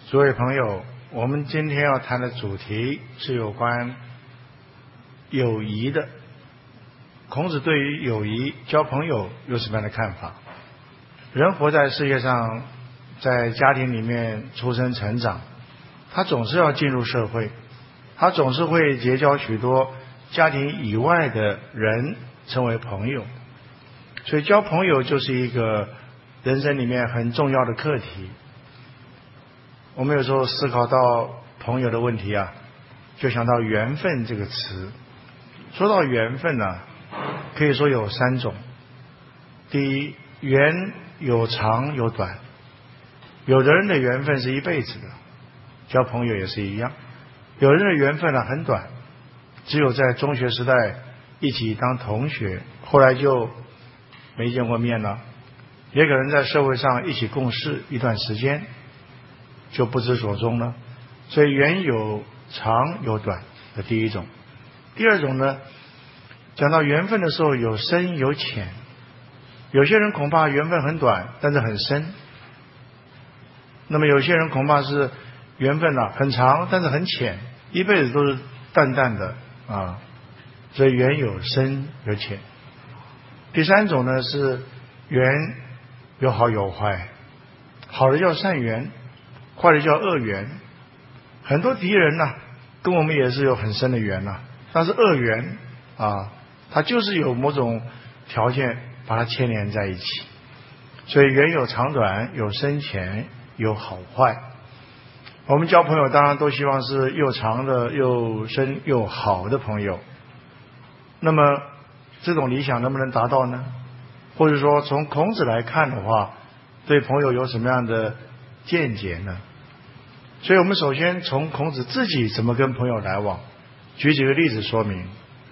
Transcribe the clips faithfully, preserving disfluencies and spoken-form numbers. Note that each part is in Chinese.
诸位朋友，我们今天要谈的主题是有关友谊的。孔子对于友谊、交朋友有什么样的看法？人活在世界上，在家庭里面出生成长，他总是要进入社会，他总是会结交许多家庭以外的人成为朋友，所以交朋友就是一个人生里面很重要的课题。我们有时候思考到朋友的问题啊，就想到缘分这个词。说到缘分呢、啊，可以说有三种。第一，缘有长有短，有的人的缘分是一辈子的，交朋友也是一样。有人的缘分呢、啊、很短，只有在中学时代一起当同学，后来就没见过面了。也可能在社会上一起共事一段时间，就不知所踪了。所以缘有长有短的第一种。第二种呢，讲到缘分的时候有深有浅，有些人恐怕缘分很短，但是很深。那么有些人恐怕是缘分啊很长，但是很浅，一辈子都是淡淡的啊。所以缘有深有浅。第三种呢是缘有好有坏，好的叫善缘，坏的叫恶缘。很多敌人呢、啊、跟我们也是有很深的缘啊，但是恶缘啊，它就是有某种条件把它牵连在一起。所以缘有长短，有深浅，有好坏。我们交朋友当然都希望是又长的又深又好的朋友。那么这种理想能不能达到呢？或者说从孔子来看的话，对朋友有什么样的见解呢？所以我们首先从孔子自己怎么跟朋友来往，举几个例子说明。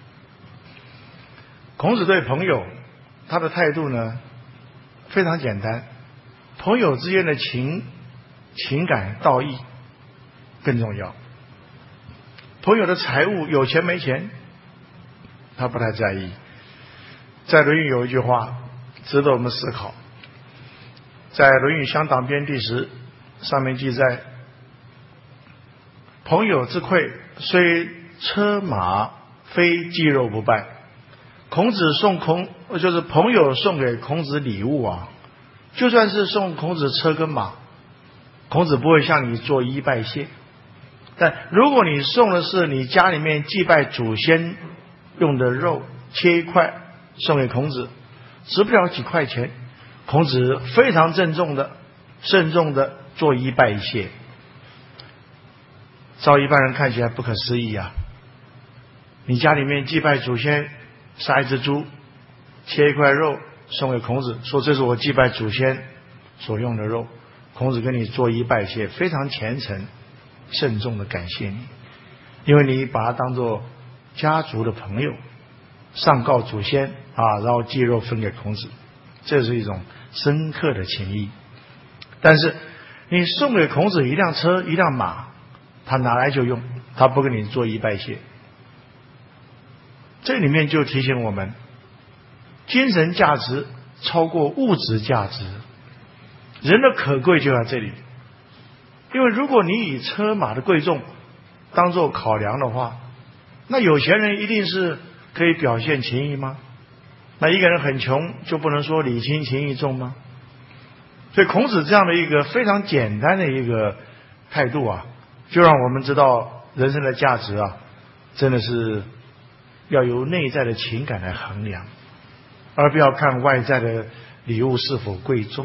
孔子对朋友他的态度呢非常简单，朋友之间的情情感道义更重要。朋友的财物有钱没钱他不太在意。在论语有一句话值得我们思考，在论语乡党篇第十上面记载，朋友之馈虽车马非肌肉不败。孔子送孔就是朋友送给孔子礼物啊，就算是送孔子车跟马，孔子不会向你做揖拜谢。但如果你送的是你家里面祭拜祖先用的肉，切一块送给孔子，值不了几块钱，孔子非常郑重的慎重的做揖拜谢。照一般人看起来不可思议啊，你家里面祭拜祖先，杀一只猪，切一块肉送给孔子，说这是我祭拜祖先所用的肉，孔子跟你做揖拜谢，非常虔诚慎重的感谢你，因为你把他当作家族的朋友，上告祖先啊，然后祭肉分给孔子，这是一种深刻的情谊。但是你送给孔子一辆车一辆马，他拿来就用，他不跟你做揖拜谢。这里面就提醒我们，精神价值超过物质价值，人的可贵就在这里。因为如果你以车马的贵重当作考量的话，那有钱人一定是可以表现情谊吗？那一个人很穷就不能说礼轻情意重吗？所以孔子这样的一个非常简单的一个态度啊，就让我们知道人生的价值啊，真的是要由内在的情感来衡量，而不要看外在的礼物是否贵重。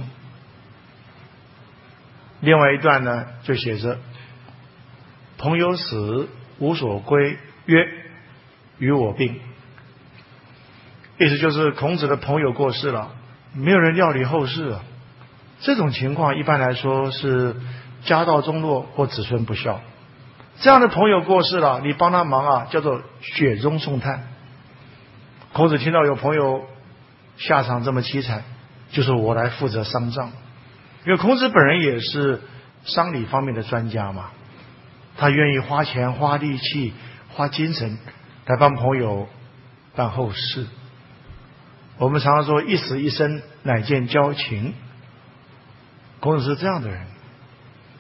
另外一段呢就写着，朋友死无所归，曰与我病。意思就是孔子的朋友过世了，没有人料理后事啊。这种情况一般来说是家道中落或子孙不孝。这样的朋友过世了，你帮他忙啊，叫做雪中送炭。孔子听到有朋友下场这么凄惨，就说我来负责丧葬。因为孔子本人也是丧礼方面的专家嘛，他愿意花钱花力气花精神来帮朋友办后事。我们常常说一死一生乃见交情，孔子是这样的人。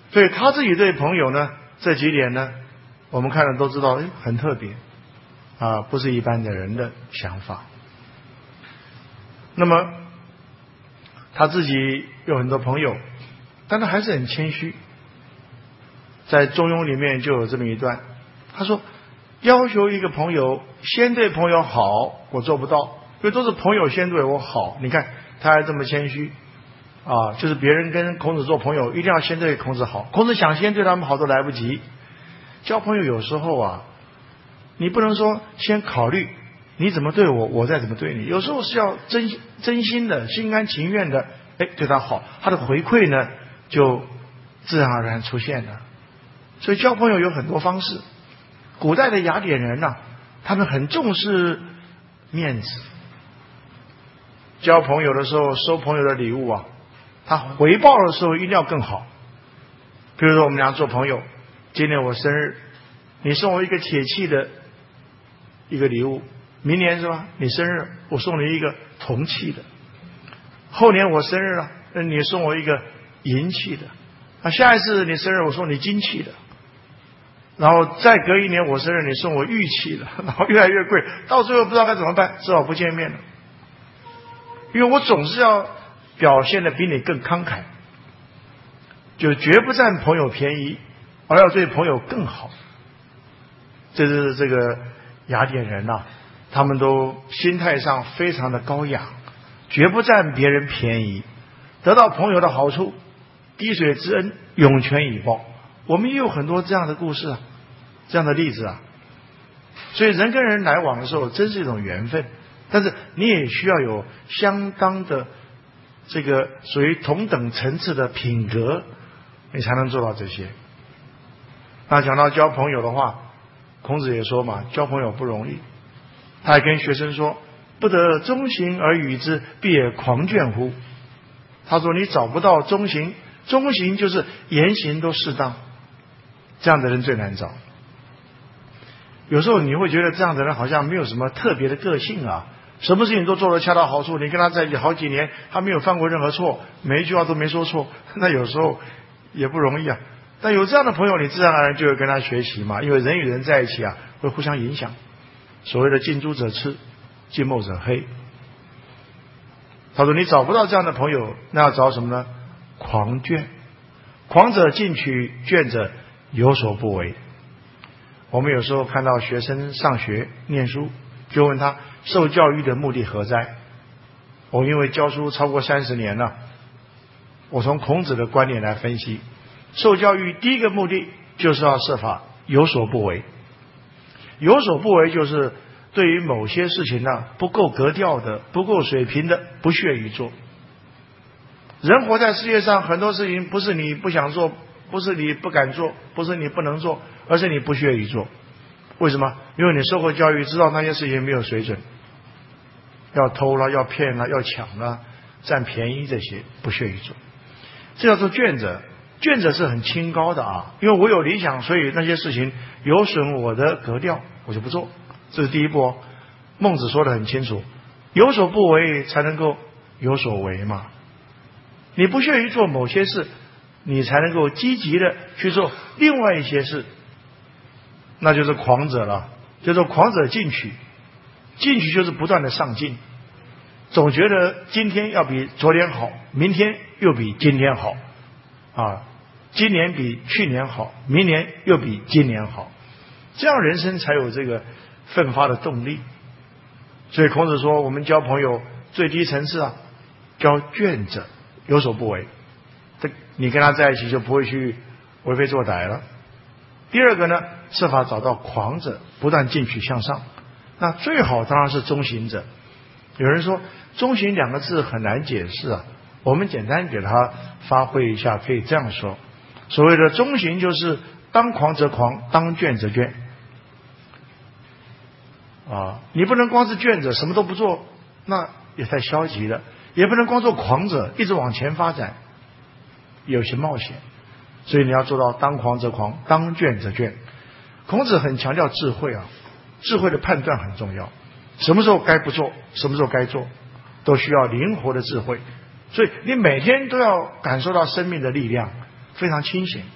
所以他自己对朋友呢这几点呢，我们看了都知道，哎，很特别啊，不是一般的人的想法。那么他自己有很多朋友，但他还是很谦虚。在《中庸》里面就有这么一段，他说要求一个朋友先对朋友好，我做不到，因为都是朋友先对我好。你看他还这么谦虚啊，就是别人跟孔子做朋友，一定要先对孔子好。孔子想先对他们好都来不及。交朋友有时候啊，你不能说先考虑你怎么对我，我再怎么对你。有时候是要真真心的、心甘情愿的，哎，对他好，他的回馈呢就自然而然出现了。所以交朋友有很多方式。古代的雅典人啊，他们很重视面子。交朋友的时候，收朋友的礼物啊，他回报的时候一定要更好。比如说我们俩做朋友，今年我生日，你送我一个铁器的一个礼物，明年是吧？你生日我送你一个铜器的，后年我生日了，你送我一个银器的，啊，下一次你生日我送你金器的，然后再隔一年我生日你送我玉器的，然后越来越贵，到最后不知道该怎么办，只好不见面了。因为我总是要表现的比你更慷慨，就绝不占朋友便宜，而要对朋友更好。这是这个雅典人呐、啊，他们都心态上非常的高雅，绝不占别人便宜，得到朋友的好处，滴水之恩涌泉以报。我们也有很多这样的故事啊，这样的例子啊。所以人跟人来往的时候，真是一种缘分。但是你也需要有相当的这个属于同等层次的品格，你才能做到这些。那讲到交朋友的话，孔子也说嘛，交朋友不容易。他还跟学生说，不得中行而与之，必也狂倦乎。他说你找不到中行，中行就是言行都适当，这样的人最难找。有时候你会觉得这样的人好像没有什么特别的个性啊，什么事情都做得恰到好处，你跟他在一起好几年，他没有犯过任何错，每一句话都没说错，那有时候也不容易啊。但有这样的朋友，你自然而然就会跟他学习嘛，因为人与人在一起啊，会互相影响。所谓的近朱者赤，近墨者黑。他说你找不到这样的朋友，那要找什么呢？狂倦。狂者进取，倦者有所不为。我们有时候看到学生上学念书，就问他受教育的目的何在？我因为教书超过三十年了，我从孔子的观点来分析，受教育第一个目的就是要设法有所不为。有所不为就是对于某些事情呢不够格调的、不够水平的，不屑于做。人活在世界上，很多事情不是你不想做，不是你不敢做，不是你不能做，而是你不屑于做。为什么？因为你受过教育，知道那些事情没有水准，要偷了，要骗了，要抢了，占便宜，这些不屑于做。这叫做倦者。倦者是很清高的啊，因为我有理想，所以那些事情有损我的格调，我就不做。这是第一步哦。孟子说得很清楚，有所不为才能够有所为嘛。你不屑于做某些事，你才能够积极的去做另外一些事，那就是狂者了。叫做狂者进取。进取就是不断的上进，总觉得今天要比昨天好，明天又比今天好啊，今年比去年好，明年又比今年好，这样人生才有这个奋发的动力。所以孔子说，我们交朋友最低层次啊，交倦者，有所不为。这你跟他在一起就不会去为非作歹了。第二个呢，设法找到狂者，不断进取向上。那最好当然是中行者。有人说中行两个字很难解释啊，我们简单给他发挥一下，可以这样说，所谓的中行就是当狂则狂，当倦则倦啊。你不能光是倦者什么都不做，那也太消极了，也不能光做狂者一直往前发展，有些冒险。所以你要做到当狂则狂，当倦则倦。孔子很强调智慧啊，智慧的判断很重要，什么时候该不做，什么时候该做，都需要灵活的智慧。所以你每天都要感受到生命的力量，非常清醒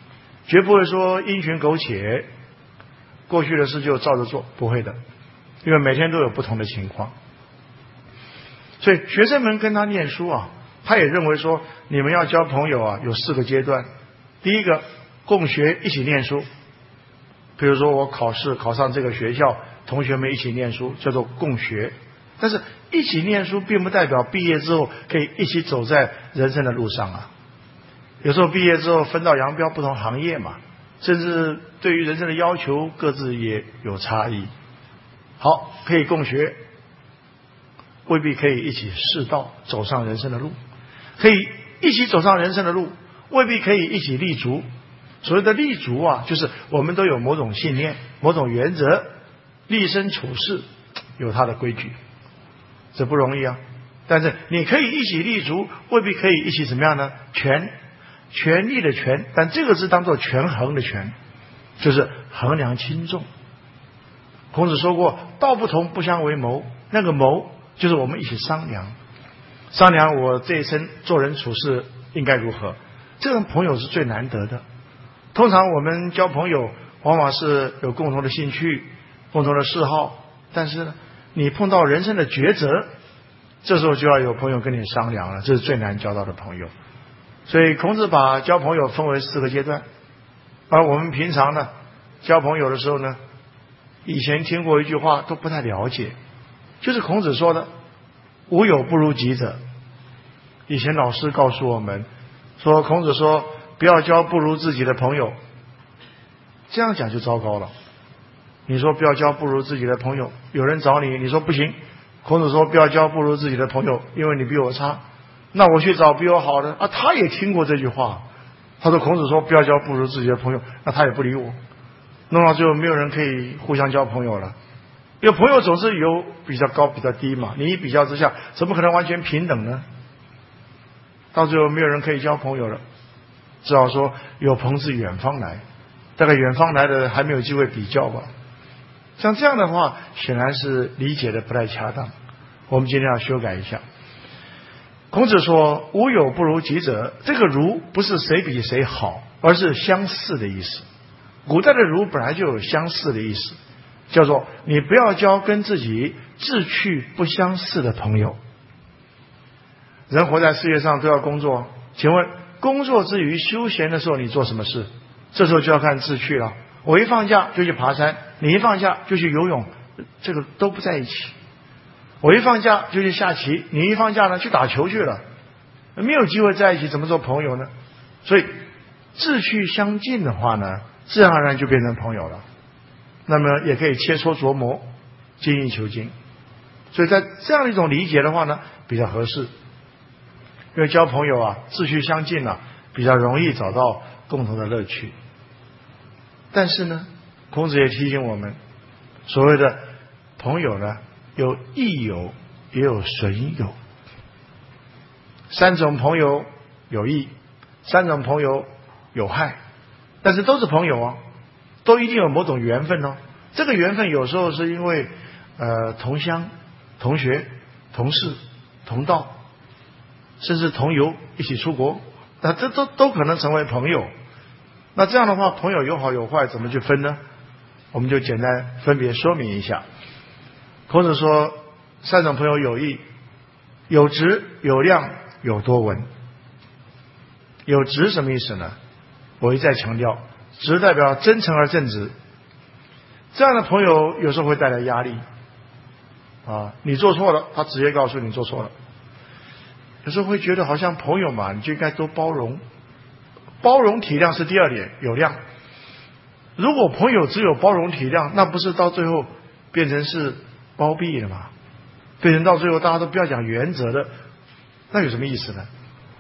绝不会说因循苟且，过去的事就照着做，不会的，因为每天都有不同的情况。所以学生们跟他念书啊，他也认为说，你们要交朋友啊，有四个阶段。第一个，共学，一起念书。比如说我考试考上这个学校，同学们一起念书，叫做共学。但是一起念书并不代表毕业之后可以一起走在人生的路上啊。有时候毕业之后分道扬镳，不同行业嘛，甚至对于人生的要求各自也有差异。好，可以共学，未必可以一起释道走上人生的路，可以一起走上人生的路，未必可以一起立足。所谓的立足啊，就是我们都有某种信念，某种原则，立身处世有它的规矩，这不容易啊。但是你可以一起立足，未必可以一起怎么样呢？权权力的权，但这个字当作权衡的权，就是衡量轻重。孔子说过，道不同不相为谋，那个谋就是我们一起商量，商量我这一生做人处事应该如何。这种朋友是最难得的。通常我们交朋友往往是有共同的兴趣，共同的嗜好，但是呢，你碰到人生的抉择，这时候就要有朋友跟你商量了，这是最难交到的朋友。所以孔子把交朋友分为四个阶段，而我们平常呢交朋友的时候呢，以前听过一句话都不太了解，就是孔子说的无友不如己者。以前老师告诉我们说，孔子说不要交不如自己的朋友，这样讲就糟糕了。你说不要交不如自己的朋友，有人找你，你说不行，孔子说不要交不如自己的朋友，因为你比我差，那我去找比我好的啊。他也听过这句话，他说孔子说不要交不如自己的朋友，那他也不理我，弄到最后没有人可以互相交朋友了。因为朋友总是有比较高比较低嘛，你一比较之下怎么可能完全平等呢？到最后没有人可以交朋友了，只好说有朋自远方来，大概远方来的还没有机会比较吧。像这样的话显然是理解的不太恰当，我们今天要修改一下。孔子说无友不如己者，这个如不是谁比谁好，而是相似的意思。古代的如本来就有相似的意思，叫做你不要交跟自己志趣不相似的朋友。人活在世界上都要工作，请问工作之余休闲的时候你做什么事？这时候就要看志趣了。我一放假就去爬山，你一放假就去游泳，这个都不在一起。我一放假就去下棋，你一放假呢去打球去了，没有机会在一起，怎么做朋友呢？所以志趣相近的话呢，自然而然就变成朋友了。那么也可以切磋琢磨，精益求精。所以在这样一种理解的话呢，比较合适。因为交朋友啊，志趣相近啊，比较容易找到共同的乐趣。但是呢，孔子也提醒我们，所谓的朋友呢，有益友，也有损友。三种朋友有益，三种朋友有害，但是都是朋友啊，都一定有某种缘分哦。这个缘分有时候是因为呃同乡、同学、同事、同道，甚至同游一起出国，那这都都可能成为朋友。那这样的话，朋友有好有坏，怎么去分呢？我们就简单分别说明一下。孔子说三种朋友有益，有直、有量、有多闻。有直什么意思呢？我一再强调，直代表真诚而正直。这样的朋友有时候会带来压力啊，你做错了，他直接告诉你做错了。有时候会觉得好像朋友嘛，你就应该多包容，包容体谅是第二点，有量。如果朋友只有包容体谅，那不是到最后变成是包庇了吗？变成到最后大家都不要讲原则的，那有什么意思呢？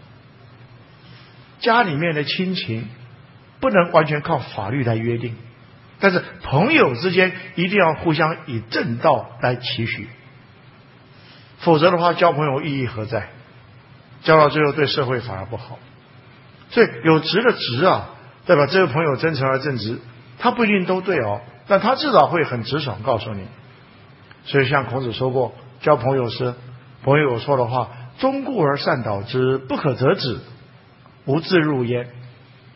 家里面的亲情不能完全靠法律来约定，但是朋友之间一定要互相以正道来期许，否则的话交朋友意义何在？交到最后对社会反而不好。所以有直的直啊，代表这个朋友真诚而正直，他不一定都对哦，但他至少会很直爽告诉你。所以像孔子说过，交朋友时，朋友有错的话，忠固而善导之，不可责之，无自入焉。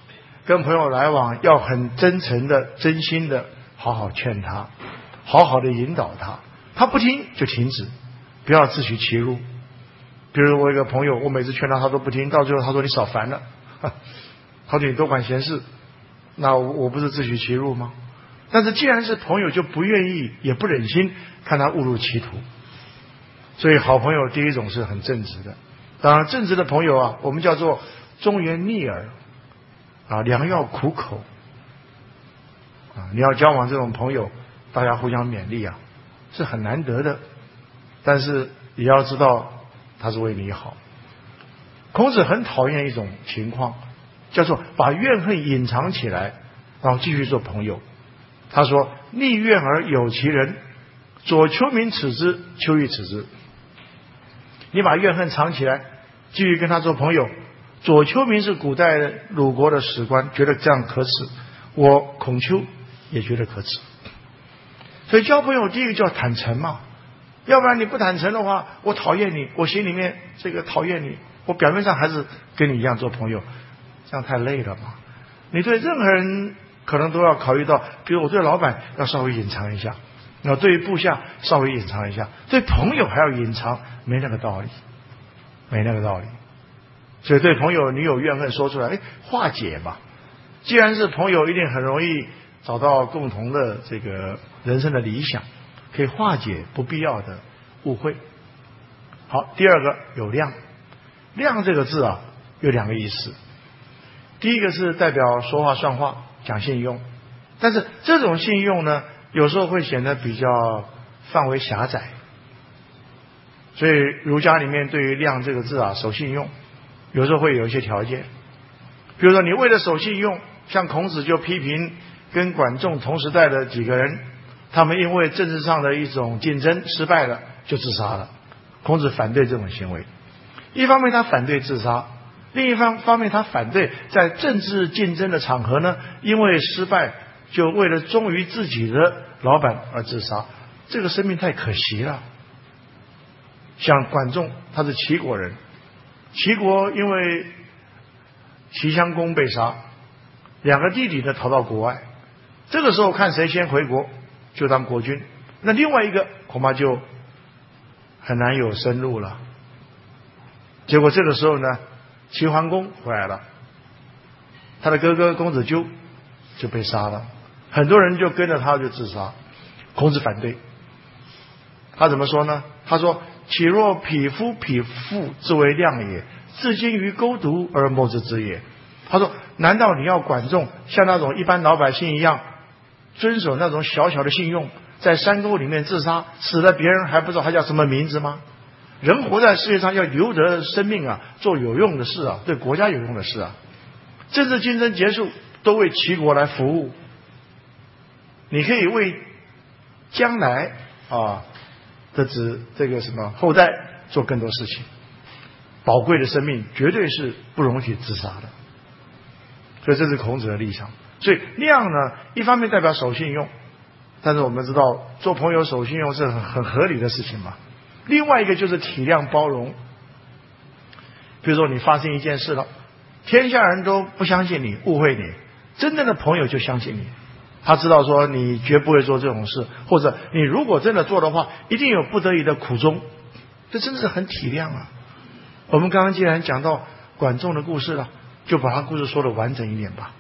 跟朋友来往要很真诚的、真心的，好好劝他，好好的引导他。他不听就停止，不要自取其辱。比如我一个朋友，我每次劝他，他都不听，到最后他说你少烦了，他说你多管闲事，那我我不是自取其辱吗？但是既然是朋友，就不愿意也不忍心看他误入歧途。所以好朋友第一种是很正直的，当然正直的朋友啊，我们叫做忠言逆耳啊，良药苦口啊。你要交往这种朋友，大家互相勉励啊，是很难得的。但是也要知道他是为你好。孔子很讨厌一种情况，叫做把怨恨隐藏起来，然后继续做朋友。他说：“逆怨而有其人，左丘明耻之，丘亦耻之。”你把怨恨藏起来，继续跟他做朋友。左丘明是古代鲁国的史官，觉得这样可耻，我孔丘也觉得可耻。所以交朋友第一个叫坦诚嘛，要不然你不坦诚的话，我讨厌你，我心里面这个讨厌你，我表面上还是跟你一样做朋友，这样太累了嘛。你对任何人可能都要考虑到，比如我对老板要稍微隐藏一下，然后对于部下稍微隐藏一下，对朋友还要隐藏，没那个道理，没那个道理。所以对朋友你有怨恨说出来，哎，化解吧。既然是朋友，一定很容易找到共同的这个人生的理想，可以化解不必要的误会。好，第二个有量，量这个字啊有两个意思。第一个是代表说话算话，讲信用，但是这种信用呢，有时候会显得比较范围狭窄。所以儒家里面对于量这个字啊，守信用有时候会有一些条件。比如说你为了守信用，像孔子就批评跟管仲同时代的几个人，他们因为政治上的一种竞争失败了就自杀了。孔子反对这种行为，一方面他反对自杀，另一方方面他反对在政治竞争的场合呢，因为失败就为了忠于自己的老板而自杀，这个生命太可惜了。像管仲他是齐国人，齐国因为齐襄公被杀，两个弟弟呢逃到国外，这个时候看谁先回国就当国君，那另外一个恐怕就很难有生路了。结果这个时候呢，齐桓公回来了，他的哥哥公子纠就被杀了，很多人就跟着他就自杀。孔子反对，他怎么说呢？他说：“岂若匹夫匹妇之为量也，自精于勾毒而谋之之也。”他说：“难道你要管仲像那种一般老百姓一样，遵守那种小小的信用，在山沟里面自杀，死了别人还不知道他叫什么名字吗？人活在世界上要留得生命啊，做有用的事啊，对国家有用的事啊。政治竞争结束，都为齐国来服务。你可以为将来啊的子这个什么后代做更多事情。宝贵的生命绝对是不容许自杀的。所以这是孔子的立场。所以量呢，一方面代表守信用，但是我们知道做朋友守信用是很很合理的事情嘛。另外一个就是体谅包容。比如说你发生一件事了，天下人都不相信你，误会你，真正的朋友就相信你，他知道说你绝不会做这种事，或者你如果真的做的话，一定有不得已的苦衷，这真的是很体谅啊。我们刚刚既然讲到管仲的故事了，就把他故事说的完整一点吧。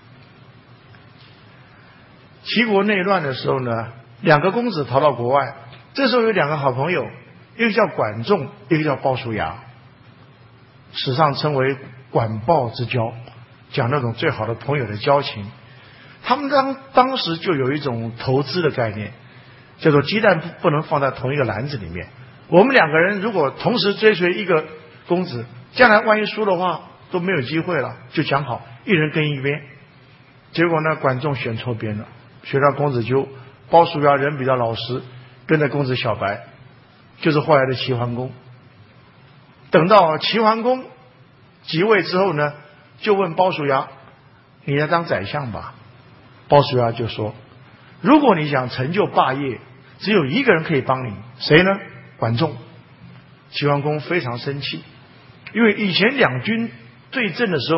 齐国内乱的时候呢，两个公子逃到国外，这时候有两个好朋友，一个叫管仲，一个叫鲍叔牙，史上称为管鲍之交，讲那种最好的朋友的交情。他们当当时就有一种投资的概念，叫做鸡蛋不能放在同一个篮子里面。我们两个人如果同时追随一个公子，将来万一输的话都没有机会了，就讲好一人跟一边。结果呢，管仲选错边了，选到公子纠，鲍叔牙人比较老实，跟着公子小白，就是后来的齐桓公。等到齐桓公即位之后呢，就问鲍叔牙：“你来当宰相吧。”鲍叔牙就说：“如果你想成就霸业，只有一个人可以帮你，谁呢？管仲。”齐桓公非常生气，因为以前两军对阵的时候呢，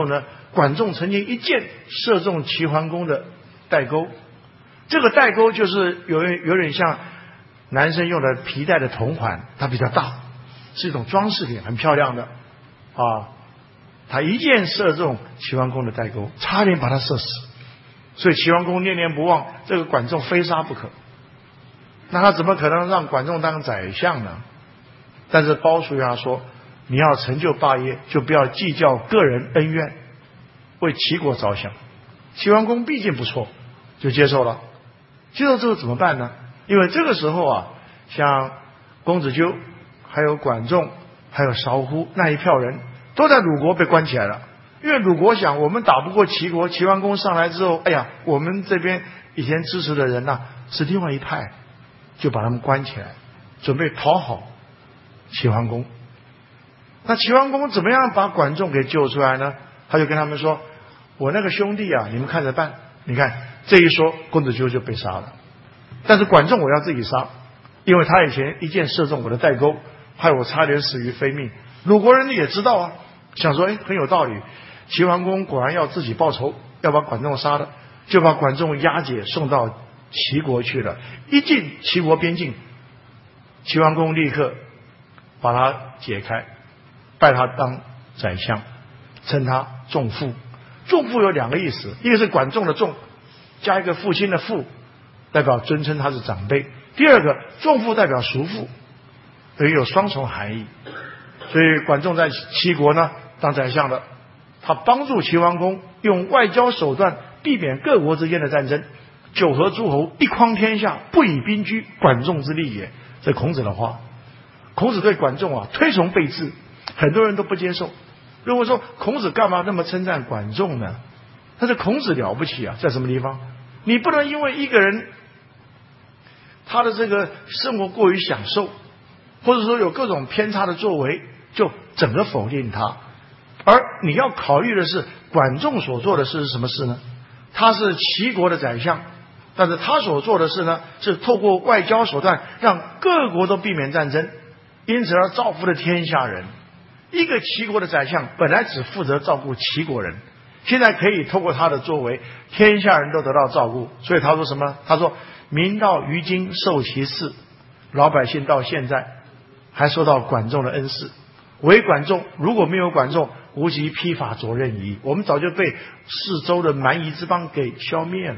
管仲曾经一箭射中齐桓公的带钩，这个带钩就是有有点像男生用的皮带的铜环，它比较大，是一种装饰品，很漂亮的啊。他一箭射中齐桓公的带钩，差点把他射死，所以齐桓公念念不忘这个管仲，非杀不可。那他怎么可能让管仲当宰相呢？但是鲍叔牙说，你要成就霸业，就不要计较个人恩怨，为齐国着想。齐桓公毕竟不错，就接受了。接受之后怎么办呢？因为这个时候啊，像公子纠还有管仲还有韶乎那一票人都在鲁国被关起来了。因为鲁国想，我们打不过齐国，齐桓公上来之后，哎呀，我们这边以前支持的人呐、啊、是另外一派，就把他们关起来，准备讨好齐桓公。那齐桓公怎么样把管仲给救出来呢？他就跟他们说，我那个兄弟啊，你们看着办。你看这一说，公子纠就被杀了。但是管仲我要自己杀，因为他以前一箭射中我的带钩，害我差点死于非命。鲁国人也知道啊，想说哎，很有道理，齐桓公果然要自己报仇，要把管仲杀了，就把管仲押解送到齐国去了。一进齐国边境，齐桓公立刻把他解开，拜他当宰相，称他仲父。仲父有两个意思，一个是管仲的仲，加一个父亲的父，代表尊称他是长辈；第二个仲父代表叔父，等于有双重含义。所以管仲在齐国呢当宰相的，他帮助齐桓公用外交手段避免各国之间的战争，九合诸侯，一匡天下，不以兵居，管仲之利也。这孔子的话。孔子对管仲啊推崇备至，很多人都不接受。如果说孔子干嘛那么称赞管仲呢？但是孔子了不起啊，在什么地方？你不能因为一个人他的这个生活过于享受，或者说有各种偏差的作为，就整个否定他。而你要考虑的是，管仲所做的事是什么事呢？他是齐国的宰相，但是他所做的事呢，是透过外交手段让各国都避免战争，因此而造福了天下人。一个齐国的宰相本来只负责照顾齐国人，现在可以透过他的作为，天下人都得到照顾。所以他说什么？他说民到于今受其事，老百姓到现在还受到管仲的恩赐。唯管仲，如果没有管仲，无极披发左衽矣，我们早就被四周的蛮夷之邦给消灭了。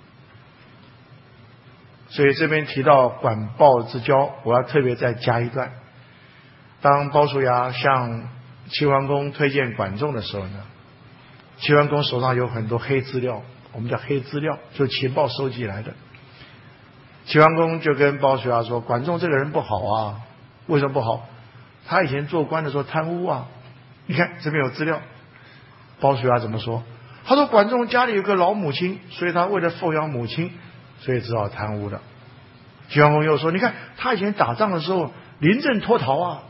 所以这边提到管鲍之交，我要特别再加一段。当鲍叔牙向齐桓公推荐管仲的时候呢，齐桓公手上有很多黑资料，我们叫黑资料，就是情报收集来的。齐桓公就跟鲍叔牙说，管仲这个人不好啊。为什么不好？他以前做官的时候贪污啊。你看这边有资料，鲍叔牙怎么说？他说管仲家里有个老母亲，所以他为了奉养母亲，所以只好贪污的。齐桓公又说，你看他以前打仗的时候临阵脱逃啊。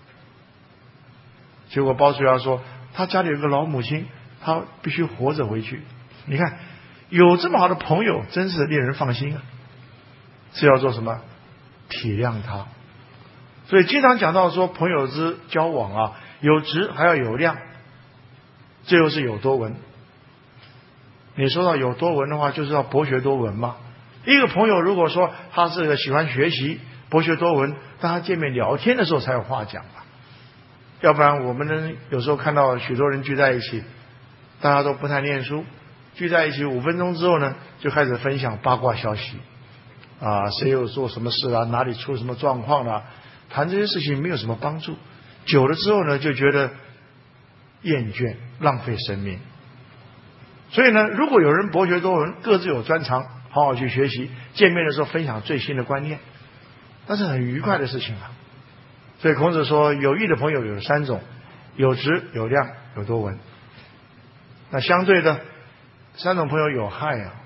结果鲍叔牙说，他家里有个老母亲，他必须活着回去。你看有这么好的朋友，真是令人放心啊。是要做什么？体谅他。所以经常讲到说，朋友之交往啊，有质还要有量，这又是有多闻。你说到有多闻的话，就是要博学多闻嘛。一个朋友如果说他是个喜欢学习、博学多闻，当他见面聊天的时候才有话讲嘛。要不然我们呢，有时候看到许多人聚在一起，大家都不太念书，聚在一起五分钟之后呢，就开始分享八卦消息啊，谁又做什么事啊，哪里出什么状况了、啊，谈这些事情没有什么帮助。久了之后呢，就觉得厌倦，浪费生命。所以呢，如果有人博学多闻，各自有专长，好好去学习，见面的时候分享最新的观念，那是很愉快的事情啊。所以孔子说，有益的朋友有三种，有质、有量、有多闻。那相对的三种朋友有害啊。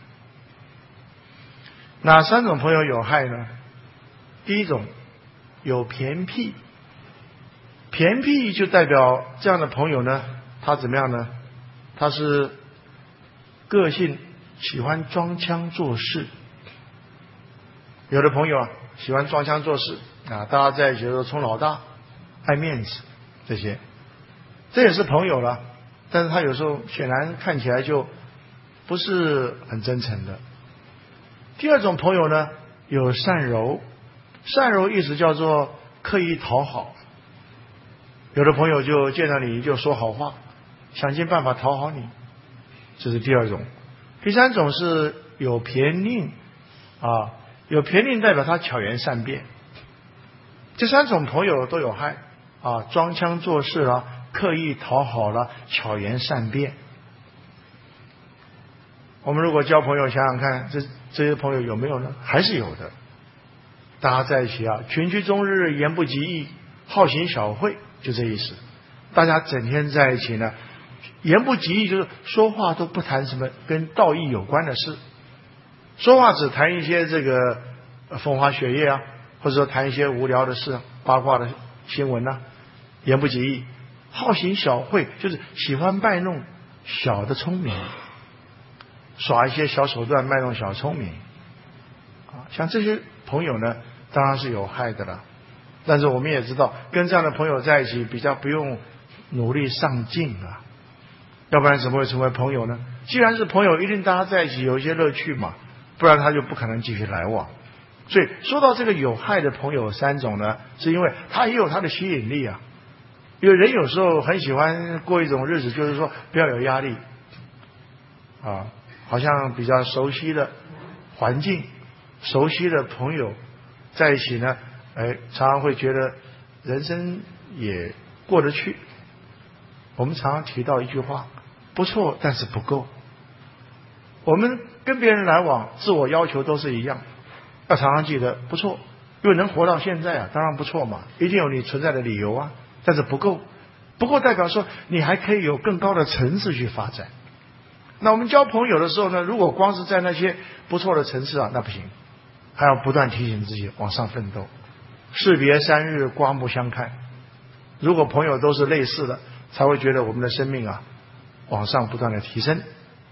哪三种朋友有害呢？第一种有偏僻，偏僻就代表这样的朋友呢，他怎么样呢？他是个性喜欢装腔作势。有的朋友啊喜欢装腔作势啊，大家在一起的时候充老大，爱面子，这些这也是朋友了。 但是他有时候显然看起来就不是很真诚的。第二种朋友呢，有善柔，善柔意思叫做刻意讨好。有的朋友就见到你就说好话，想尽办法讨好你，这是第二种。第三种是有偏佞啊，有偏佞代表他巧言善辩。这三种朋友都有害啊，装腔作势啦，刻意讨好啦，巧言善辩。我们如果交朋友，想想看，这这些朋友有没有呢？还是有的。大家在一起啊，群居终日，言不及义，好行小惠，就这意思。大家整天在一起呢，言不及义就是说话都不谈什么跟道义有关的事，说话只谈一些这个风花雪月啊，或者说谈一些无聊的事啊，八卦的新闻啊，言不及义。好行小惠就是喜欢卖弄小的聪明，耍一些小手段卖弄小聪明啊，像这些朋友呢，当然是有害的了。但是我们也知道，跟这样的朋友在一起，比较不用努力上进啊，要不然怎么会成为朋友呢？既然是朋友，一定大家在一起有一些乐趣嘛，不然他就不可能继续来往。所以说到这个有害的朋友三种呢，是因为他也有他的吸引力啊。因为人有时候很喜欢过一种日子，就是说不要有压力啊，好像比较熟悉的环境、熟悉的朋友在一起呢，哎，常常会觉得人生也过得去。我们常常提到一句话，不错，但是不够。我们跟别人来往，自我要求都是一样，要常常记得不错，因为能活到现在啊，当然不错嘛，一定有你存在的理由啊。但是不够，不够代表说你还可以有更高的层次去发展。那我们交朋友的时候呢，如果光是在那些不错的层次啊，那不行，还要不断提醒自己往上奋斗。士别三日，刮目相看。如果朋友都是类似的，才会觉得我们的生命啊往上不断的提升。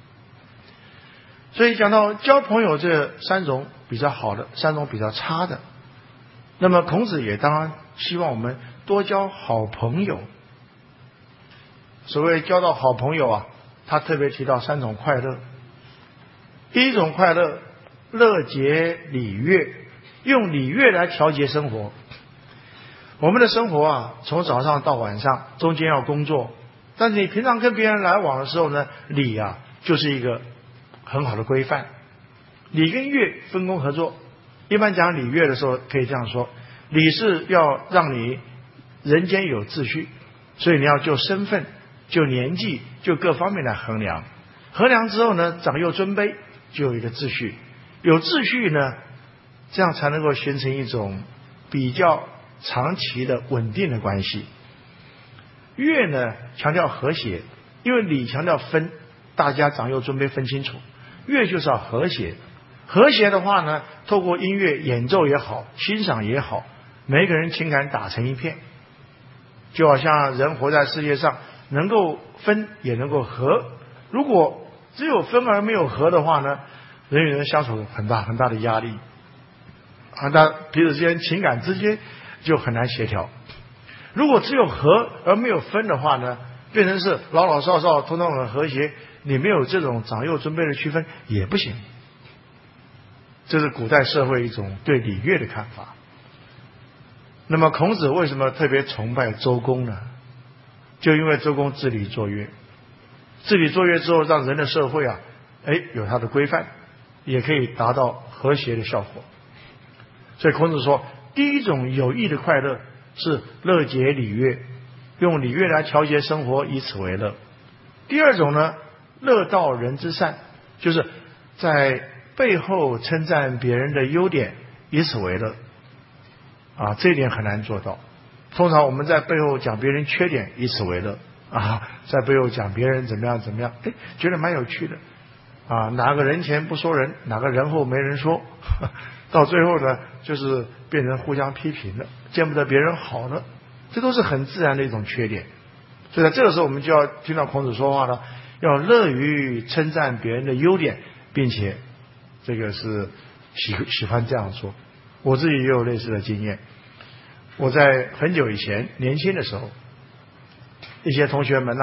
所以讲到交朋友这三种比较好的，三种比较差的，那么孔子也当然希望我们多交好朋友。所谓交到好朋友啊，他特别提到三种快乐。第一种快乐，乐节礼乐，用礼乐来调节生活。我们的生活啊，从早上到晚上，中间要工作，但是你平常跟别人来往的时候呢，礼啊就是一个很好的规范。礼跟乐分工合作。一般讲礼乐的时候，可以这样说：礼是要让你人间有秩序，所以你要就身份、就年纪、就各方面来衡量。衡量之后呢，长幼尊卑就有一个秩序。有秩序呢，这样才能够形成一种比较长期的稳定的关系。乐呢，强调和谐，因为礼强调分，大家长幼尊卑分清楚。乐就是要和谐，和谐的话呢，透过音乐演奏也好，欣赏也好，每一个人情感打成一片。就好像人活在世界上，能够分也能够和。如果只有分而没有和的话呢，人与人相处很大很大的压力啊，那彼此之间情感之间就很难协调。如果只有和而没有分的话呢，变成是老老少少通通很和谐，你没有这种长幼尊卑的区分也不行。这是古代社会一种对礼乐的看法。那么孔子为什么特别崇拜周公呢？就因为周公治理作乐，治理作乐之后，让人的社会啊，哎，有它的规范，也可以达到和谐的效果。所以孔子说，第一种有益的快乐是乐节礼乐，用礼乐来调节生活，以此为乐。第二种呢，乐道人之善，就是在背后称赞别人的优点，以此为乐。啊，这一点很难做到。通常我们在背后讲别人缺点，以此为乐啊，在背后讲别人怎么样怎么样，哎，觉得蛮有趣的啊。哪个人前不说人，哪个人后没人说，到最后呢，就是变成互相批评了，见不得别人好了，这都是很自然的一种缺点。所以在这个时候，我们就要听到孔子说话了，要乐于称赞别人的优点，并且这个是喜喜欢这样说。我自己也有类似的经验。我在很久以前年轻的时候，一些同学们呐、啊，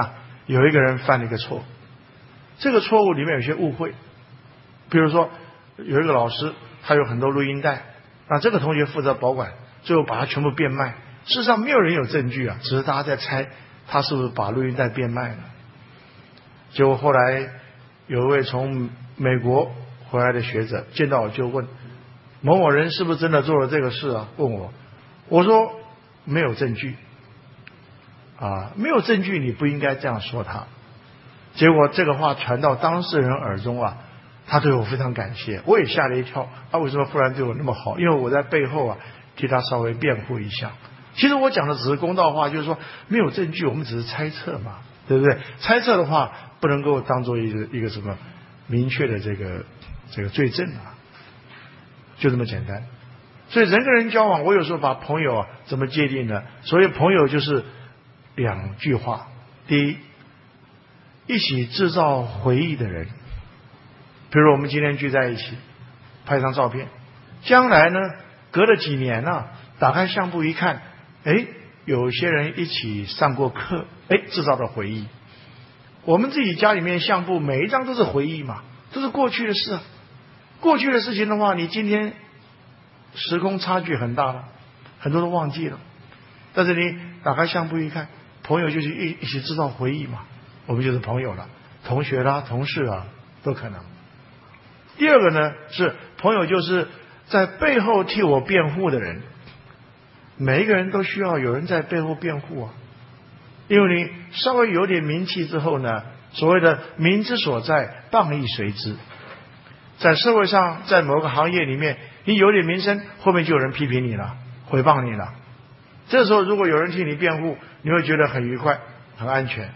有一个人犯了一个错，这个错误里面有些误会，比如说有一个老师他有很多录音带，那这个同学负责保管，最后把它全部变卖。事实上没有人有证据啊，只是大家在猜他是不是把录音带变卖了。结果后来有一位从美国回来的学者见到我就问，某某人是不是真的做了这个事啊？问我，我说没有证据啊，没有证据你不应该这样说他。结果这个话传到当事人耳中啊，他对我非常感谢，我也吓了一跳，他为什么忽然对我那么好？因为我在背后啊替他稍微辩护一下。其实我讲的只是公道话，就是说没有证据，我们只是猜测嘛，对不对？猜测的话不能够当做一个一个什么明确的这个这个罪证啊，就这么简单。所以人跟人交往，我有时候把朋友啊怎么界定呢？所谓朋友就是两句话：第一，一起制造回忆的人，比如我们今天聚在一起拍张照片，将来呢隔了几年啊，打开相簿一看，哎，有些人一起上过课，哎，制造的回忆。我们自己家里面相簿每一张都是回忆嘛，都是过去的事啊。过去的事情的话，你今天时空差距很大了，很多都忘记了。但是你打开相簿一看，朋友就是一一起制造回忆嘛，我们就是朋友了，同学啦、同事啊都可能。第二个呢是朋友，就是在背后替我辩护的人。每一个人都需要有人在背后辩护啊，因为你稍微有点名气之后呢，所谓的民之所在，谤亦随之。在社会上，在某个行业里面，你有点名声，后面就有人批评你了，诽谤你了。这时候如果有人替你辩护，你会觉得很愉快，很安全。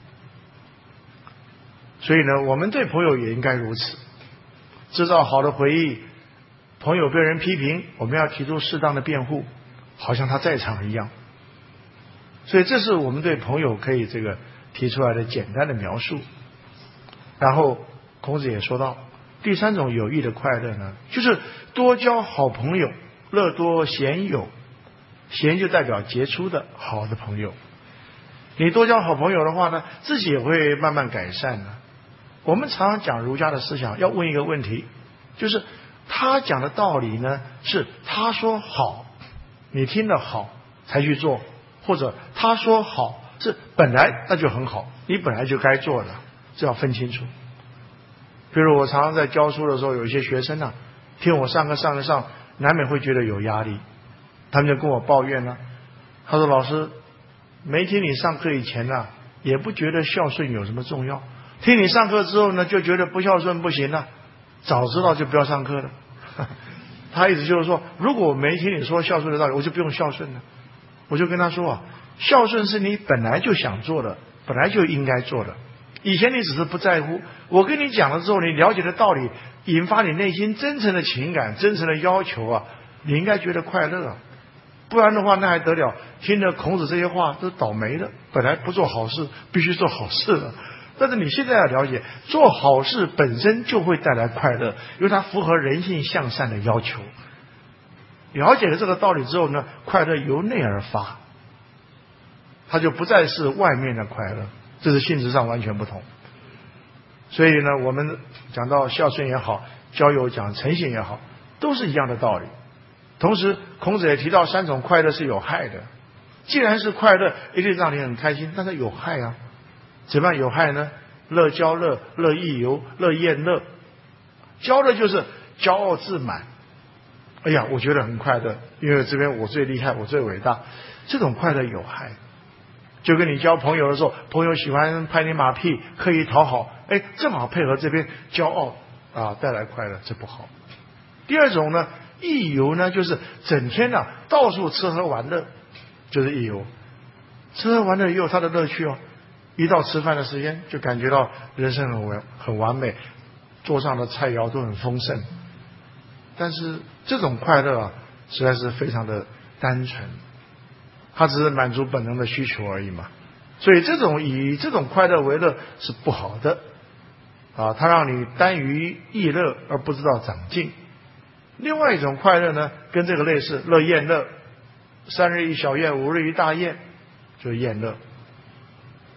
所以呢，我们对朋友也应该如此，制造好的回忆。朋友被人批评，我们要提出适当的辩护，好像他在场一样。所以这是我们对朋友可以这个提出来的简单的描述。然后孔子也说到，第三种有益的快乐呢，就是多交好朋友，乐多贤友。贤就代表杰出的好的朋友。你多交好朋友的话呢，自己也会慢慢改善的。我们常常讲儒家的思想，要问一个问题，就是他讲的道理呢，是他说好，你听得好才去做，或者他说好是本来那就很好，你本来就该做的，这要分清楚。比如我常常在教书的时候，有一些学生啊，听我上课上一上，难免会觉得有压力，他们就跟我抱怨呢、啊，他说老师，没听你上课以前呢、啊，也不觉得孝顺有什么重要，听你上课之后呢，就觉得不孝顺不行了、啊，早知道就不要上课了。他意思就是说，如果我没听你说孝顺的道理，我就不用孝顺了。我就跟他说啊，孝顺是你本来就想做的，本来就应该做的。以前你只是不在乎，我跟你讲了之后，你了解的道理，引发你内心真诚的情感、真诚的要求啊，你应该觉得快乐啊。不然的话，那还得了？听了孔子这些话都倒霉了。本来不做好事，必须做好事了。但是你现在要了解，做好事本身就会带来快乐，因为它符合人性向善的要求。了解了这个道理之后呢，快乐由内而发，它就不再是外面的快乐，这是性质上完全不同。所以呢，我们讲到孝顺也好，交友讲诚信也好，都是一样的道理。同时孔子也提到三种快乐是有害的，既然是快乐一定让你很开心，但是有害啊。怎么样有害呢？乐交乐，乐亦游，乐厌乐。交乐就是骄傲自满，哎呀我觉得很快乐，因为这边我最厉害，我最伟大，这种快乐有害。就跟你交朋友的时候，朋友喜欢拍你马屁，刻意讨好，哎，正好配合这边骄傲啊，带来快乐，这不好。第二种呢，逸游呢，就是整天啊到处吃喝玩乐，就是逸游。吃喝玩乐也有它的乐趣哦。一到吃饭的时间，就感觉到人生很完很完美，桌上的菜肴都很丰盛。但是这种快乐啊，实在是非常的单纯，它只是满足本能的需求而已嘛。所以这种以这种快乐为乐是不好的啊，它让你耽于逸乐而不知道长进。另外一种快乐呢，跟这个类似，乐厌乐，三日一小宴，五日一大宴，就是厌乐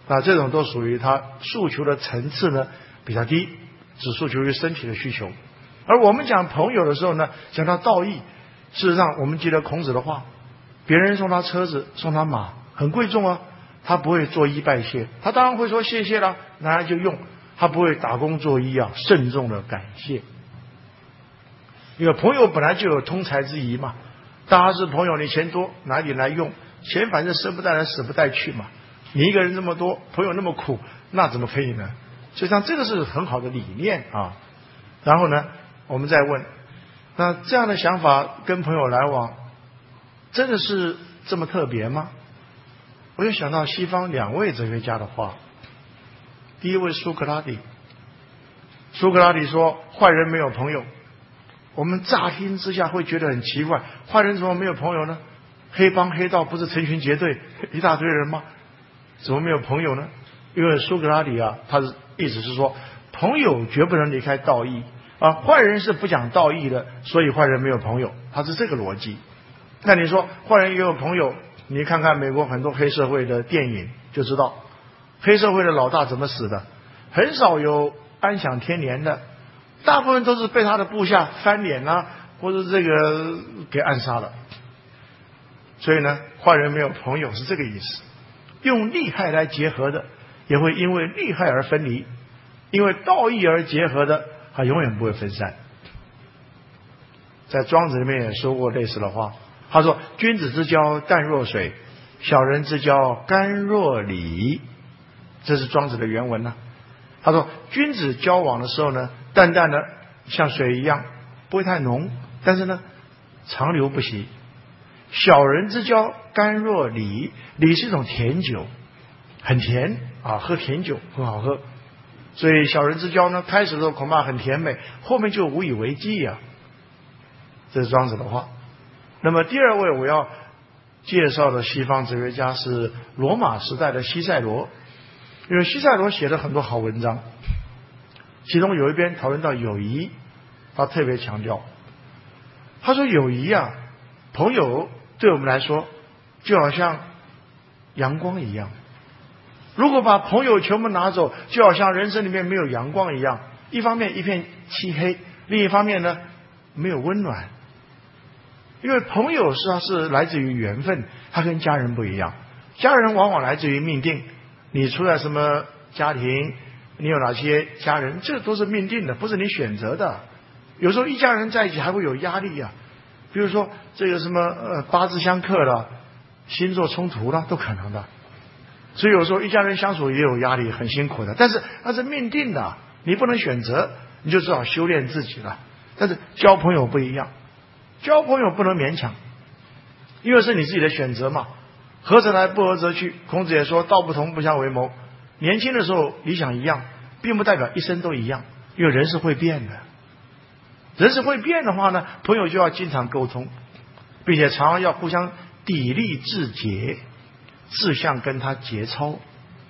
那这种都属于他诉求的层次呢比较低，只诉求于身体的需求。而我们讲朋友的时候呢，讲到道义，事实上我们记得孔子的话，别人送他车子送他马很贵重啊，他不会作揖拜谢，他当然会说谢谢啦，拿来就用，他不会打工作揖啊，慎重的感谢。因为朋友本来就有通财之谊嘛，大家是朋友，你钱多拿点来用，钱反正生不带来死不带去嘛，你一个人这么多，朋友那么苦，那怎么可以呢？所以像这个是很好的理念啊。然后呢，我们再问，那这样的想法跟朋友来往，真的是这么特别吗？我就想到西方两位哲学家的话。第一位苏格拉底，苏格拉底说坏人没有朋友。我们乍听之下会觉得很奇怪，坏人怎么没有朋友呢？黑帮黑道不是成群结队一大堆人吗？怎么没有朋友呢？因为苏格拉底啊，他的意思是说，朋友绝不能离开道义啊，坏人是不讲道义的，所以坏人没有朋友，他是这个逻辑。那你说坏人也有朋友，你看看美国很多黑社会的电影就知道，黑社会的老大怎么死的，很少有安享天年的，大部分都是被他的部下翻脸啊，或者这个给暗杀了。所以呢，坏人没有朋友是这个意思。用利害来结合的，也会因为利害而分离；因为道义而结合的，它永远不会分散。在庄子里面也说过类似的话，他说：“君子之交淡若水，小人之交甘若醴。”这是庄子的原文呢、啊。他说，君子交往的时候呢，淡淡的像水一样，不会太浓，但是呢，长流不息。小人之交甘若醴，醴是一种甜酒，很甜啊，喝甜酒很好喝。所以小人之交呢，开始的时候恐怕很甜美，后面就无以为继啊。这是庄子的话。那么第二位我要介绍的西方哲学家是罗马时代的西塞罗。因为西塞罗写了很多好文章，其中有一篇讨论到友谊，他特别强调，他说友谊啊，朋友对我们来说就好像阳光一样，如果把朋友全部拿走，就好像人生里面没有阳光一样，一方面一片漆黑，另一方面呢没有温暖。因为朋友是啊是来自于缘分，他跟家人不一样，家人往往来自于命定，你出来什么家庭，你有哪些家人，这都是命定的，不是你选择的。有时候一家人在一起还会有压力啊，比如说这个什么呃八字相克了，星座冲突了，都可能的。所以有时候一家人相处也有压力，很辛苦的。但是那是命定的，你不能选择，你就只好修炼自己了。但是交朋友不一样，交朋友不能勉强，因为是你自己的选择嘛。合则来，不合则去。孔子也说，道不同不相为谋。年轻的时候理想一样，并不代表一生都一样，因为人是会变的。人是会变的话呢，朋友就要经常沟通，并且常常要互相砥砺志节，志向跟他节操。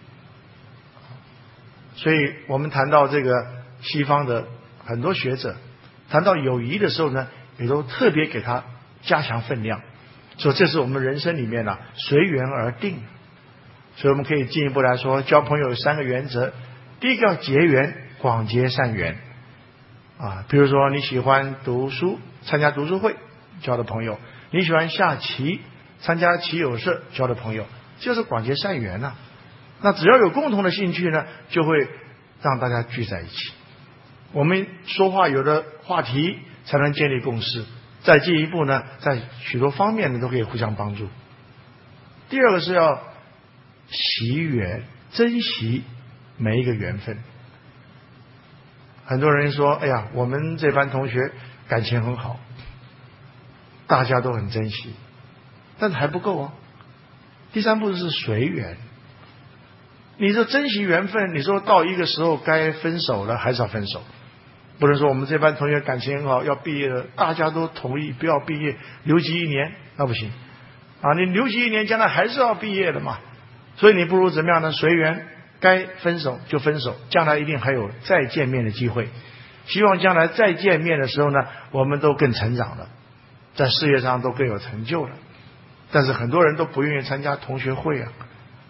所以我们谈到这个西方的很多学者谈到友谊的时候呢，也都特别给他加强分量。所以这是我们人生里面呢、啊、随缘而定。所以我们可以进一步来说，交朋友有三个原则。第一个要结缘，广结善缘啊，比如说你喜欢读书，参加读书会交的朋友；你喜欢下棋，参加棋友社交的朋友，就是广结善缘啊。那只要有共同的兴趣呢，就会让大家聚在一起。我们说话有的话题才能建立共识。再进一步呢，在许多方面呢都可以互相帮助。第二个是要惜缘，珍惜每一个缘分。很多人说，哎呀，我们这班同学感情很好，大家都很珍惜，但还不够啊。第三步是随缘。你说珍惜缘分，你说到一个时候该分手了，还是要分手。不能说我们这班同学感情很好，要毕业了，大家都同意不要毕业，留级一年，那不行啊！你留级一年，将来还是要毕业的嘛。所以你不如怎么样呢？随缘，该分手就分手，将来一定还有再见面的机会。希望将来再见面的时候呢，我们都更成长了，在事业上都更有成就了。但是很多人都不愿意参加同学会啊，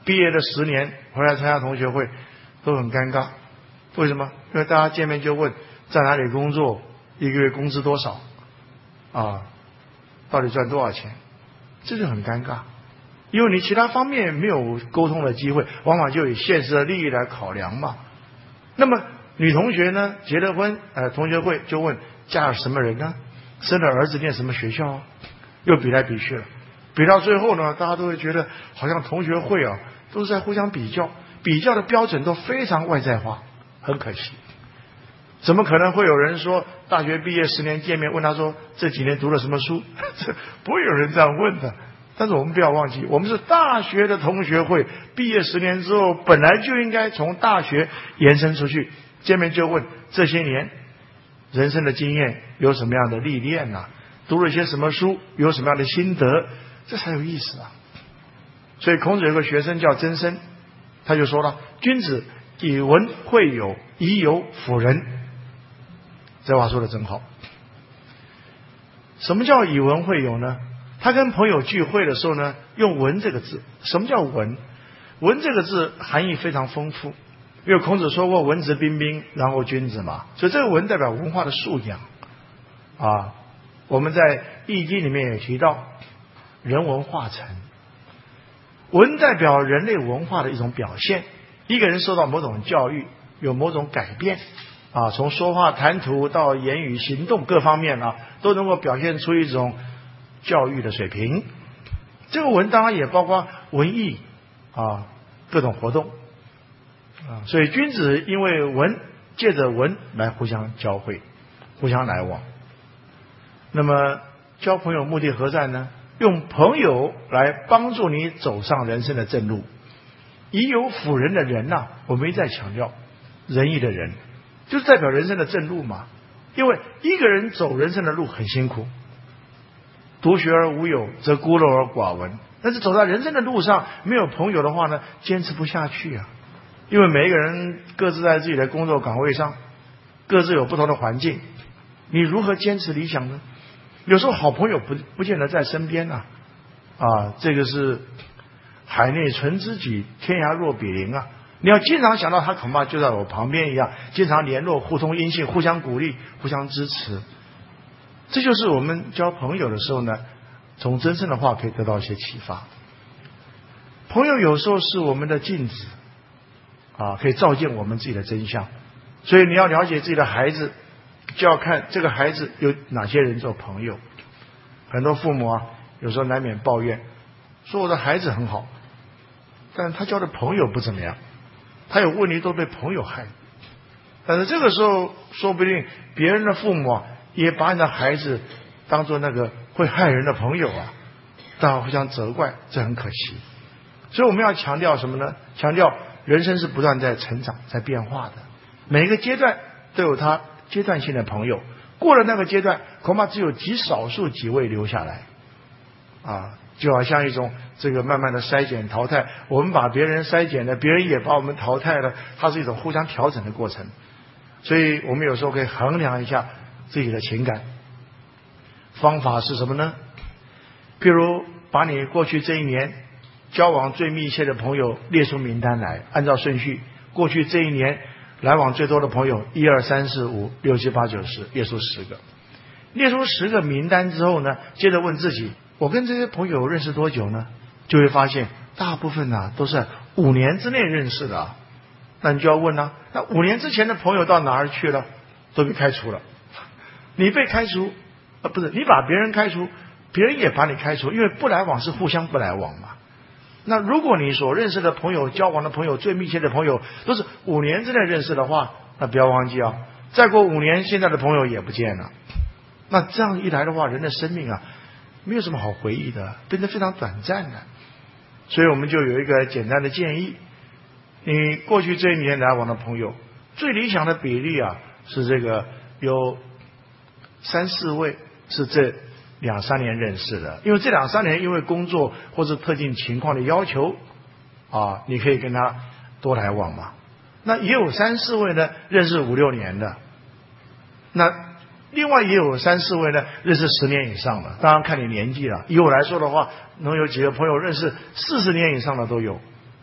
毕业的十年回来参加同学会都很尴尬。为什么？因为大家见面就问在哪里工作，一个月工资多少啊，到底赚多少钱，这就很尴尬。因为你其他方面没有沟通的机会，往往就以现实的利益来考量嘛。那么女同学呢，结了婚，呃，同学会就问嫁了什么人呢？生了儿子念什么学校啊？又比来比去了，比到最后呢，大家都会觉得好像同学会啊都是在互相比较，比较的标准都非常外在化，很可惜。怎么可能会有人说大学毕业十年见面问他说这几年读了什么书？这不会有人这样问的。但是我们不要忘记，我们是大学的同学会，毕业十年之后本来就应该从大学延伸出去，见面就问这些年人生的经验有什么样的历练啊，读了些什么书，有什么样的心得，这才有意思啊。所以孔子有个学生叫曾参，他就说了，君子以文会友，以友辅仁。这话说的真好。什么叫以文会友呢？他跟朋友聚会的时候呢，用文这个字。什么叫文？文这个字含义非常丰富，因为孔子说过文质彬彬，然后君子嘛，所以这个文代表文化的素养啊。我们在易经里面也提到人文化成，文代表人类文化的一种表现。一个人受到某种教育，有某种改变啊，从说话谈吐到言语行动各方面啊，都能够表现出一种教育的水平。这个文当然也包括文艺啊各种活动啊，所以君子因为文，借着文来互相交汇，互相来往。那么交朋友目的何在呢？用朋友来帮助你走上人生的正路。以友辅仁的人啊，我们一再强调，仁义的人就是代表人生的正路嘛。因为一个人走人生的路很辛苦，独学而无友，则孤陋而寡闻。但是走在人生的路上，没有朋友的话呢，坚持不下去啊。因为每一个人各自在自己的工作岗位上，各自有不同的环境，你如何坚持理想呢？有时候好朋友不不见得在身边啊，啊，这个是海内存知己，天涯若比邻啊。你要经常想到他恐怕就在我旁边一样，经常联络，互通音信，互相鼓励，互相支持。这就是我们交朋友的时候呢，从真正的话可以得到一些启发。朋友有时候是我们的镜子啊，可以照见我们自己的真相。所以你要了解自己的孩子，就要看这个孩子有哪些人做朋友。很多父母啊，有时候难免抱怨，说我的孩子很好，但他交的朋友不怎么样，他有问题都被朋友害。但是这个时候，说不定别人的父母啊，也把你的孩子当作那个会害人的朋友啊，大家互相责怪，这很可惜。所以我们要强调什么呢？强调人生是不断在成长，在变化的，每一个阶段都有他阶段性的朋友，过了那个阶段，恐怕只有极少数几位留下来啊，就好像一种这个慢慢的筛选淘汰，我们把别人筛减了，别人也把我们淘汰了，它是一种互相调整的过程。所以我们有时候可以衡量一下自己的情感。方法是什么呢？譬如把你过去这一年交往最密切的朋友列出名单来，按照顺序，过去这一年来往最多的朋友一二三四五六七八九十，列出十个。列出十个名单之后呢，接着问自己，我跟这些朋友认识多久呢？就会发现大部分啊都是五年之内认识的啊。那你就要问啊，那五年之前的朋友到哪儿去了？都被开除了。你被开除啊，不是你把别人开除，别人也把你开除，因为不来往是互相不来往嘛。那如果你所认识的朋友、交往的朋友、最密切的朋友都是五年之内认识的话，那不要忘记啊，再过五年，现在的朋友也不见了。那这样一来的话，人的生命啊，没有什么好回忆的，变得非常短暂的。所以我们就有一个简单的建议，你过去这一年来往的朋友，最理想的比例啊，是这个有三四位是这两三年认识的，因为这两三年因为工作或者特定情况的要求啊，你可以跟他多来往嘛。那也有三四位呢认识五六年的，那另外也有三四位呢认识十年以上的，当然看你年纪了。以我来说的话，能有几个朋友认识四十年以上的都有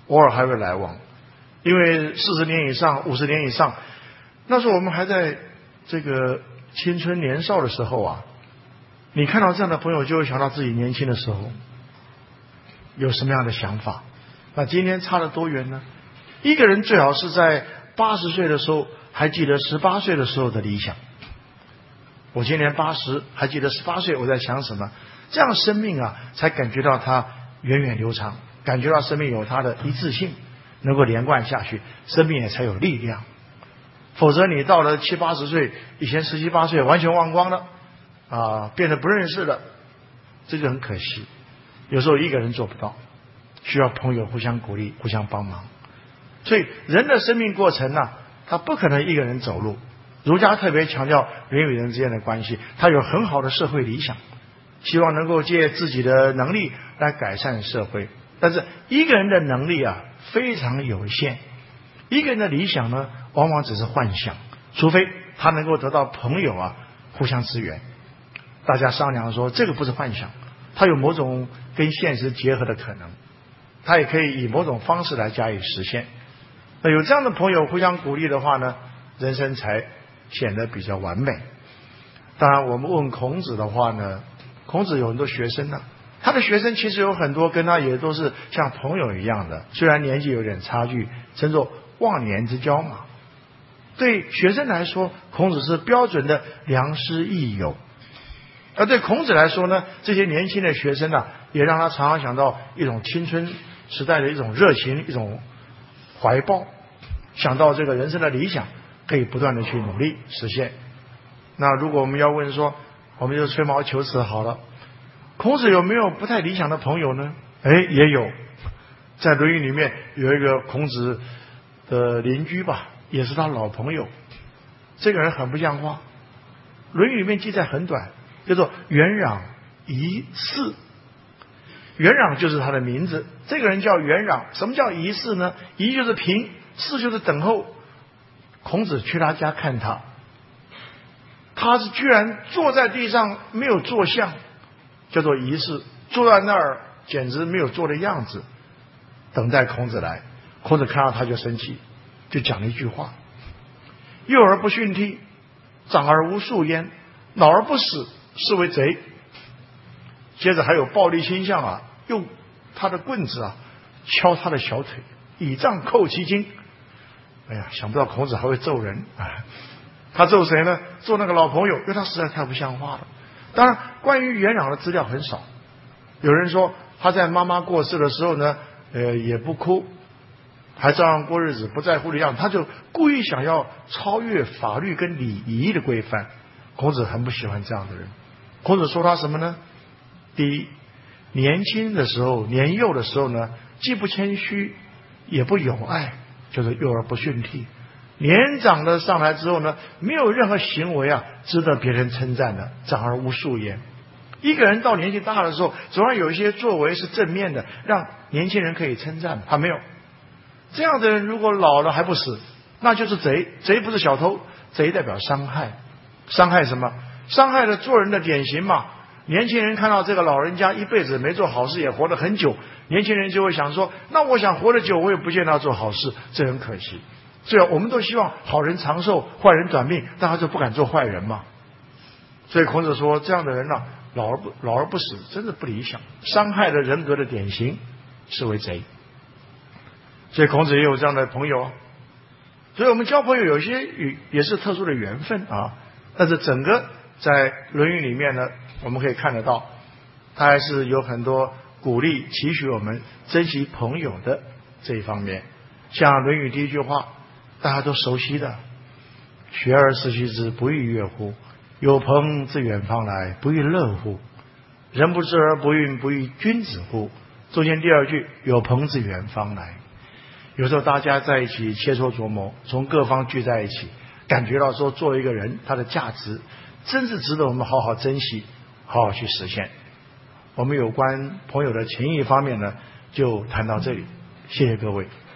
偶尔还会来往。因为四十年以上、五十年以上，那时候我们还在这个青春年少的时候啊，你看到这样的朋友，就会想到自己年轻的时候有什么样的想法。那今天差了多远呢？一个人最好是在八十岁的时候还记得十八岁的时候的理想。我今年八十，还记得十八岁我在想什么，这样生命啊才感觉到它源远流长，感觉到生命有它的一致性，能够连贯下去，生命也才有力量。否则你到了七八十岁，以前十七八岁完全忘光了啊，变得不认识了，这就很可惜。有时候一个人做不到，需要朋友互相鼓励，互相帮忙。所以人的生命过程呢、啊，他不可能一个人走路。儒家特别强调人与人之间的关系，他有很好的社会理想，希望能够借自己的能力来改善社会。但是一个人的能力啊非常有限，一个人的理想呢往往只是幻想，除非他能够得到朋友啊互相支援，大家商量说这个不是幻想，它有某种跟现实结合的可能，他也可以以某种方式来加以实现。那有这样的朋友互相鼓励的话呢，人生才显得比较完美。当然我们问孔子的话呢，孔子有很多学生呢、啊，他的学生其实有很多跟他也都是像朋友一样的，虽然年纪有点差距，称作忘年之交嘛。对学生来说，孔子是标准的良师益友，而对孔子来说呢，这些年轻的学生呢、啊，也让他常常想到一种青春时代的一种热情，一种怀抱，想到这个人生的理想可以不断的去努力实现。那如果我们要问说，我们就吹毛求疵好了，孔子有没有不太理想的朋友呢？哎，也有。在《论语》里面有一个孔子的邻居吧，也是他老朋友，这个人很不像话。《论语》里面记载很短，叫做元壤夷士。元壤就是他的名字，这个人叫元壤。什么叫夷士呢？夷就是平，士就是等候。孔子去他家看他，他是居然坐在地上没有坐相，叫做夷士，坐在那儿简直没有坐的样子，等待孔子来。孔子看到他就生气，就讲了一句话：幼而不训惕，长而无数焉，老而不死，是为贼。接着还有暴力倾向啊，用他的棍子啊敲他的小腿，以杖扣其筋。哎呀，想不到孔子还会揍人啊！他揍谁呢？揍那个老朋友，因为他实在太不像话了。当然，关于元壤的资料很少。有人说他在妈妈过世的时候呢，呃，也不哭，还照样过日子，不在乎的样子。他就故意想要超越法律跟礼仪的规范。孔子很不喜欢这样的人。孔子说他什么呢？第一，年轻的时候、年幼的时候呢，既不谦虚，也不友爱，就是幼而不训惕。年长的上来之后呢，没有任何行为啊值得别人称赞的，长而无数焉。一个人到年纪大的时候，总要有一些作为是正面的，让年轻人可以称赞。他没有。这样的人如果老了还不死，那就是贼。贼不是小偷，贼代表伤害。伤害什么？伤害了做人的典型嘛。年轻人看到这个老人家一辈子没做好事，也活得很久，年轻人就会想说，那我想活得久，我也不见得要做好事，这很可惜。所以我们都希望好人长寿，坏人短命，大家就不敢做坏人嘛。所以孔子说，这样的人呢、啊，老而不老而不死，真是不理想，伤害了人格的典型，是为贼。所以孔子也有这样的朋友。所以我们交朋友有些也是特殊的缘分啊。但是整个在《论语》里面呢，我们可以看得到，他还是有很多鼓励、期许我们珍惜朋友的这一方面。像《论语》第一句话，大家都熟悉的：“学而时习之，不亦说乎？有朋自远方来，不亦乐乎？人不知而不愠，不亦君子乎？”中间第二句“有朋自远方来”，有时候大家在一起切磋琢磨，从各方聚在一起，感觉到说作为一个人，他的价值真是值得我们好好珍惜，好好去实现。我们有关朋友的情谊方面呢，就谈到这里，谢谢各位。